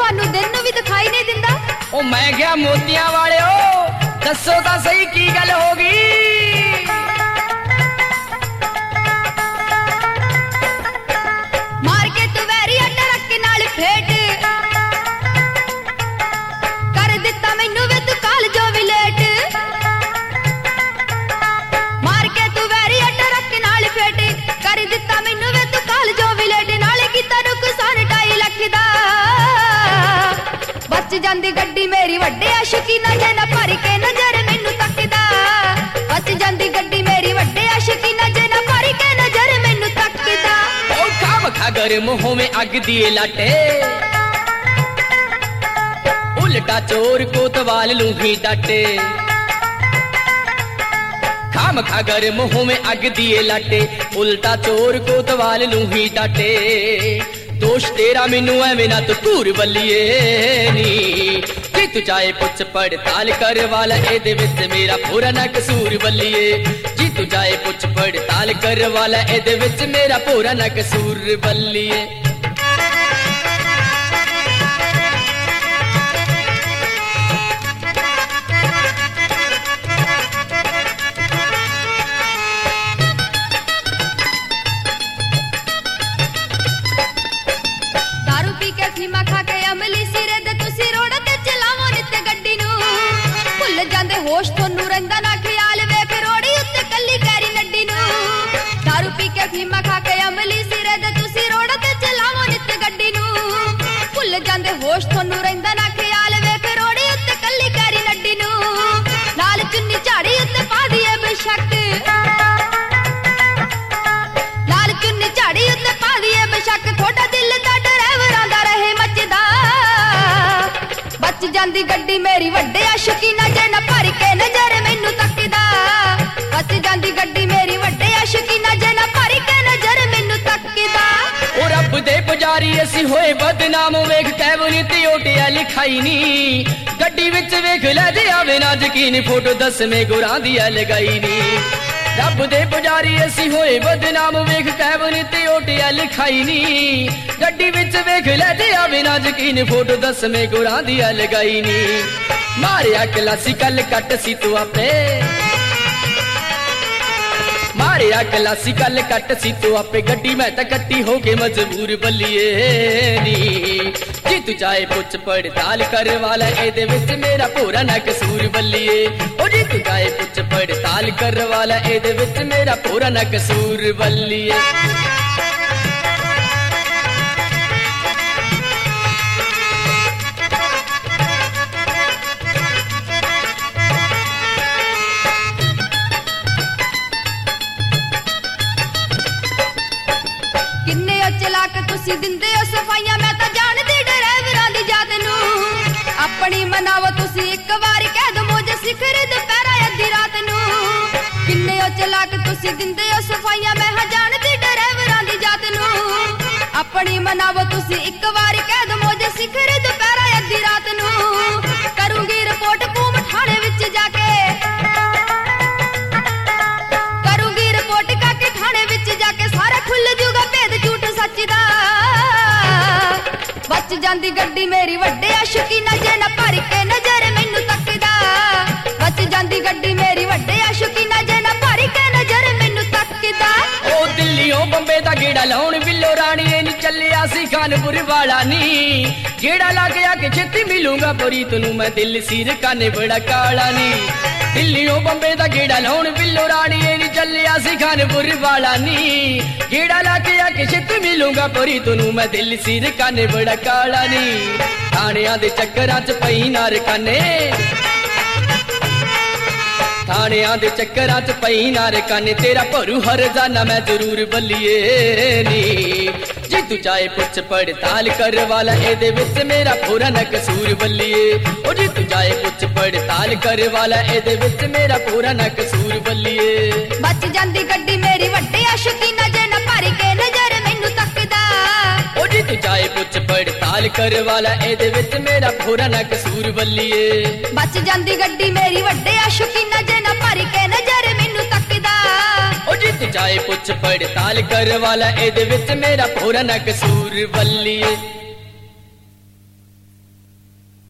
ਤੁਹਾਨੂੰ ਦਿਨ ਨੂੰ ਵੀ ਦਿਖਾਈ ਨਹੀਂ ਦਿੰਦਾ। ਉਹ ਮੈਂ ਕਿਹਾ ਮੋਤੀਆਂ ਵਾਲਿਓ ਦੱਸੋ ਤਾਂ ਸਹੀ ਕੀ ਗੱਲ ਹੋ ਗਈ। ਮਾਰ ਕੇ ਤੂੰ ਵੈਰੀ ਟਰੱਕ ਨਾਲ ਫੇਟ ਕਰ ਦਿੱਤਾ ਮੈਨੂੰ ਵੇ ਤੂੰ ਕਾਲ ਜੋ ਵੀ ਲੇਟ। ਮਾਰ ਕੇ ਤੂੰ ਵੈਰੀ ਟਰੱਕ ਨਾਲ ਫੇਟ ਕਰ ਦਿੱਤਾ ਮੈਨੂੰ ਵੇ ਤੂੰ ਕਾਲ ਜੋ ਵੀ ਲੇਟ। ਨਾਲੇ ਕੀਤਾ ਨੁਕਸਾਨ 2.5 ਲੱਖ ਦਾ ਬਚ ਜਾਂਦੀ ਗੱਡੀ ਮੇਰੀ ਵੱਡੇ ਆਸ਼ਕੀ ਨਾ ਜੇ ਨਾ ਭਰ ਕੇ ਨਜ਼ਰ ਮੈਨੂੰ ਤੱਕਦਾ। ਬਚ ਜਾਂਦੀ ਗੱਡੀ ਮੇਰੀ ਵੱਡੇ ਆਸ਼ਕੀ ਨਾ ਜੇ ਨਾ ਭਰ ਕੇ ਨਜ਼ਰ ਮੈਨੂੰ ਤੱਕਦਾ। ਉਹ ਖਾਮ ਖਾ ਗਰਮ ਹੋਵੇਂ ਅੱਗ ਦੀ ਲਾਟੇ ਉਲਟਾ ਚੋਰ ਕੋਤਵਾਲ ਨੂੰ ਹੀ ਡਾਟੇ। ਖਾਮ ਖਾ ਗਰਮ ਹੋਵੇਂ ਅੱਗ ਦੀ ਲਾਟੇ ਉਲਟਾ ਚੋਰ ਕੋਤਵਾਲ ਨੂੰ ਹੀ ਡਾਟੇ। ਦੋਸ਼ ਤੇਰਾ ਮੈਨੂੰ ਐਵੇਂ ਨਾ ਤੂੰ ਧੂਰ ਬੱਲੀਏ ਨੀ ਜੇ ਤੂੰ ਚਾਹੇ ਪੁੱਛ ਪੜਤਾਲ ਕਰ ਵਾਲਾ ਇਹਦੇ ਵਿੱਚ ਮੇਰਾ ਪੂਰਾ ਨਾ ਕਸੂਰ ਬੱਲੀਏ। ਜੇ ਤੂੰ ਚਾਹੇ ਪੁੱਛ ਪੜਤਾਲ ਕਰ ਵਾਲਾ ਇਹਦੇ ਵਿੱਚ ਮੇਰਾ ਪੂਰਾ ਨਾ ਕਸੂਰ ਬੱਲੀਏ। ਫੀਮਾ ਖਾ ਕੇ ਅਮਲੀ ਸਿਰੇ ਦੇ ਤੁਸੀਂ ਰੋਡ ਤੇ ਚਲਾਵੋ ਨਿੱਤ ਗੱਡੀ ਨੂੰ ਭੁੱਲ ਜਾਂਦੇ ਹੋਸ਼ ਤੁਹਾਨੂੰ ਰਹਿੰਦਾ ਨਾ ਖਿਆਲ ਵੇਖ ਰੋੜੀ ਉੱਤੇ ਕੱਲੀ ਕੈਰੀ ਨੱਡੀ ਨੂੰ। ਦਾਰੂ ਪੀ ਕੇ ਫੀਮਾ ਖਾ ਕੇ ਅਮਲੀ ਸਿਰੇ ਦੇ ਤੁਸੀਂ ਰੋਡ ਤੇ ਚਲਾਵੋ ਨਿੱਤ ਗੱਡੀ ਨੂੰ ਭੁੱਲ ਜਾਂਦੇ ਹੋਸ਼ ਤੁਹਾਨੂੰ ਰਹਿੰਦਾ ਨਾ ਖਿਆਲ ਵੇਖ ਰੋੜੀ ਉੱਤੇ ਕੱਲੀ ਕੈਰੀ ਨੱਡੀ ਨੂੰ। ਨਾਲ ਚੁੰਨੀ ਝਾੜੀ ਉੱਤੇ ਪਾ ਦੀਏ ਬੇਸ਼ੱਕ ਨਾਲ ਚੁੰਨੀ ਝਾੜੀ ਉੱਤੇ ਪਾ ਦੀਏ ਬੇਸ਼ੱਕ ਤੁਹਾਡਾ ਦਿਲ ਦਾ ਬਚ ਜਾਂਦੀ ਗੱਡੀ ਮੇਰੀ ਵੱਡੇ ਆਸ਼ਕੀ ਨਾ ਜੇ ਨਾ ਭਰ ਕੇ ਨਜ਼ਰ ਮੈਨੂੰ ਤੱਕਦਾ। ਬਚ ਜਾਂਦੀ ਗੱਡੀ ਮੇਰੀ ਵੱਡੇ ਆਸ਼ਕੀ ਨਾ ਜੇ ਨਾ ਭਰ ਕੇ ਨਜ਼ਰ ਮੈਨੂੰ ਤੱਕਦਾ। ਉਹ ਰੱਬ ਦੇ ਪੁਜਾਰੀ ਅਸੀਂ ਹੋਏ ਬਦਨਾਮ ਵੇਖ ਕੈਬਨ ਤੇ ਓਟਿਆ ਲਿਖਾਈ ਨੀ ਗੱਡੀ ਵਿੱਚ ਵੇਖ ਲੈ ਜੇ ਆਵੇ ਨਾ ਯਕੀਨ ਫੋਟੋ ਦਸਵੇਂ ਗੁਰਾਂ ਦੀ ਐ ਲਗਾਈ ਨੀ। ਰੱਬ ਦੇ ਪੁਜਾਰੀ ਅਸੀਂ ਹੋਏ ਬਦਨਾਮ ਵੇਖ ਕੈਬਨ ਤੇ ਓਟਿਆ ਲਿਖਾਈ ਨੀ ਗੱਡੀ ਵਿੱਚ ਵੇਖ ਲੈ ਜੇ ਆਵੇ ਨਾ ਯਕੀਨ ਫੋਟੋ ਦਸਵੇਂ ਗੁਰਾਂ ਦੀ ਐ ਲਗਾਈ ਨੀ। ਮਾਰਿਆ ਕਲਾਸੀਕਲ ਕੱਟ ਸੀ ਤੂੰ ਆਪੇ ਮਾਰਿਆ ਕਲਾਸੀਕਲ ਕੱਟ ਸੀ ਤੂੰ ਆਪੇ ਗੱਡੀ ਮੈਂ ਤਾਂ ਕੱਟੀ ਹੋ ਕੇ ਮਜਬੂਰ ਬੱਲੀਏ ਨੀ। ਜੇ ਤੂੰ ਚਾਹੇ ਪੁੱਛ ਪੜਤਾਲ ਕਰ ਵਾਲਾ ਇਹਦੇ ਵਿੱਚ ਮੇਰਾ ਪੂਰਾ ਨਾ ਕਸੂਰ ਬੱਲੀਏ। ਉਹ ਜੇ ਤੂੰ ਚਾਹੇ ਪੁੱਛ ਪੜਤਾਲ ਕਰ ਵਾਲਾ ਇਹਦੇ ਵਿੱਚ ਮੇਰਾ ਪੂਰਾ ਨਾ ਕਸੂਰ ਬੱਲੀਏ। ਕਿੰਨੇ ਚਲਾਕ ਤੁਸੀਂ ਦਿੰਦੇ ਹੋ ਸਫਾਈਆਂ ਮੈਂ ਤਾਂ ਜਾਣਦੀ ਡਰਾਈਵਰਾਂ ਦੀ ਜਾਤ ਨੂੰ। ਆਪਣੀ ਮਨਾਵੋ ਤੁਸੀਂ ਇੱਕ ਵਾਰ ਕਹਿ ਦੋ ਮੋਜ ਸਿਖਰ ਦੁਪਹਿਰਾ ਅੱਧੀ ਰਾਤ ਨੂੰ। ਕਿੰਨੇ ਚਲਾਕ ਤੁਸੀਂ ਦਿੰਦੇ ਹੋ ਸਫਾਈਆਂ ਮੈਂ ਹਾਂ ਜਾਣਦੀ ਡਰਾਈਵਰਾਂ ਦੀ ਜਾਤ ਨੂੰ। ਆਪਣੀ ਮਨਾਵੋ ਤੁਸੀਂ ਇੱਕ ਵਾਰ ਕਹਿ ਦੋ ਮੋਜ ਸਿਖਰ ਦੁਪਹਿਰਾ ਅੱਧੀ ਰਾਤ ਨੂੰ। ਕਰੂੰਗੀ ਰਿਪੋਰਟ ਕੂਮ ਥਾਣੇ ਵਿੱਚ ਜਾ ਕੇ ਕਰੂੰਗੀ ਰਿਪੋਰਟ ਕਾਕੇ ਥਾਣੇ ਵਿੱਚ ਜਾ ਕੇ ਸਾਰਾ ਖੁੱਲ ਜੂਗਾ ਭੇਦ ਝੂਠ ਸੱਚ ਦਾ। ਬਚ ਜਾਂਦੀ ਗੱਡੀ ਮੇਰੀ ਵੱਡੇ ਆਸ਼ਕੀ ਨਾ ਜੇ ਨਾ ਭਰ ਕੇ ਨਜ਼ਰ ਮੈਨੂੰ ਤੱਕਦਾ। ਬਚ ਜਾਂਦੀ ਗੱਡੀ ਮੇਰੀ ਵੱਡੇ ਆਸ਼ਕੀ ਨਾ ਜੇ ਨਾ ਭਰ ਕੇ ਨਜ਼ਰ ਮੈਨੂੰ ਤੱਕਦਾ। ਉਹ ਦਿੱਲੀੋਂ ਬੰਬੇ ਦਾ ਗੇੜਾ ਲਾਉਣ ਬਿੱਲੋ ਰਾਣੀਏ ਨੀ ਚੱਲਿਆ ਸੀ ਖਾਨਪੁਰ ਵਾਲਾ ਨੀ ਗੇੜਾ ਲਾ ਕੇ ਆ ਕੇ ਛੇਤੀ ਮਿਲੂੰਗਾ ਪਰੀ ਤੈਨੂੰ ਮੈਂ ਦਿਲ ਸੀਰ ਕਾਨੇ ਬੜਾ ਕਾਲਾ ਨੀ। ਦਿੱਲੀੋਂ ਬੰਬੇ ਦਾ ਗੇੜਾ ਲਾਉਣ ਬਿੱਲੋ ਰਾਣੀਏ ਨੀ ਚੱਲਿਆ ਸੀ ਖਾਨਪੁਰ ਵਾਲਾ ਨੀ ਗੇੜਾ ਲਾ ਕੇ ਆ ਕੇ ਛੇਤੀ ਮਿਲੂੰਗਾ ਪਰੀ ਤੈਨੂੰ ਮੈਂ ਦਿਲ ਸੀਰ ਕਾਨੇ ਬੜਾ ਕਾਲਾ ਨੀ। ਥਾਣਿਆਂ ਦੇ ਚੱਕਰਾਂ 'ਚ ਪਈ ਨਾ ਰਕਾਨੇ ਥਾਣਿਆਂ ਦੇ ਚੱਕਰਾਂ 'ਚ ਪਈ ਨਾ ਰਕਾਨੇ ਤੇਰਾ ਭਰੂ ਹਰਜ਼ਾਨਾ ਮੈਂ ਜ਼ਰੂਰ ਬੱਲੀਏ ਨੀ। ਜੇ ਤੂੰ ਚਾਹੇ ਪੁੱਛ ਪੜਤਾਲ ਕਰ ਵਾਲਾ ਇਹਦੇ ਵਿੱਚ ਮੇਰਾ ਪੂਰਾ ਨਾ ਕਸੂਰ ਬੱਲੀਏ। ਉਹ ਜੇ ਤੂੰ ਚਾਹੇ ਪੁੱਛ ਪੜਤਾਲ ਕਰ ਵਾਲਾ ਇਹਦੇ ਵਿੱਚ ਮੇਰਾ ਪੂਰਾ ਨਾ ਕਸੂਰ ਬੱਲੀਏ। ਬਚ ਜਾਂਦੀ ਗੱਡੀ ਮੇਰੀ ਵੱਡੇ ਆਸ਼ਕੀ ਨਾ ਜੇ ਨਾ ਭਰ ਕੇ ਨਜ਼ਰ ਮੈਨੂੰ ਤੱਕਦਾ। ਉਹ ਜੇ ਤੂੰ ਚਾਹੇ ਪੁੱਛ ਪੜਤਾਲ ਕਰ ਵਾਲਾ ਇਹਦੇ ਵਿੱਚ ਮੇਰਾ ਪੂਰਾ ਨਾ ਕਸੂਰ ਬੱਲੀਏ। ਬਚ ਜਾਂਦੀ ਗੱਡੀ ਮੇਰੀ ਵੱਡੇ ਆਸ਼ਕੀ ਨਾ ਜੇ ਨਾ ਭਰ ਕੇ ਨਜ਼ਰ ਮੈਨੂੰ ਤੱਕਦਾ। ਉਹ ਜੇ ਤੂੰ ਚਾਹੇ ਪੁੱਛ ਪੜਤਾਲ ਕਰ ਵਾਲਾ ਇਹਦੇ ਵਿੱਚ ਮੇਰਾ ਪੂਰਾ ਨਾ ਕਸੂਰ ਬੱਲੀਏ।